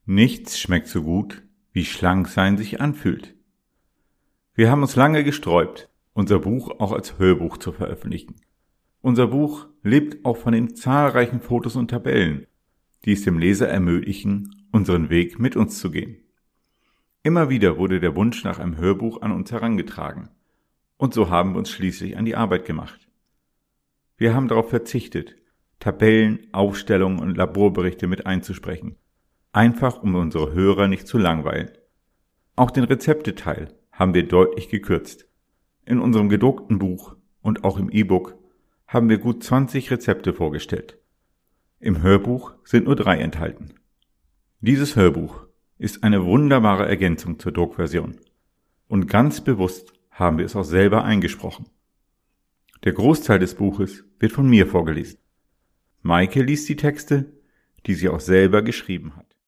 Nichts schmeckt so gut, wie schlank sein sich anfühlt. Wir haben uns lange gesträubt, unser Buch auch als Hörbuch zu veröffentlichen. Unser Buch lebt auch von den zahlreichen Fotos und Tabellen, die es dem Leser ermöglichen, unseren Weg mit uns zu gehen. Immer wieder wurde der Wunsch nach einem Hörbuch an uns herangetragen, und so haben wir uns schließlich an die Arbeit gemacht. Wir haben darauf verzichtet, Tabellen, Aufstellungen und Laborberichte mit einzusprechen, einfach um unsere Hörer nicht zu langweilen. Auch den Rezepteteil haben wir deutlich gekürzt. In unserem gedruckten Buch und auch im E-Book haben wir gut 20 Rezepte vorgestellt. Im Hörbuch sind nur 3 enthalten. Dieses Hörbuch ist eine wunderbare Ergänzung zur Druckversion. Und ganz bewusst haben wir es auch selber eingesprochen. Der Großteil des Buches wird von mir vorgelesen. Maike liest die Texte, die sie auch selber geschrieben hat.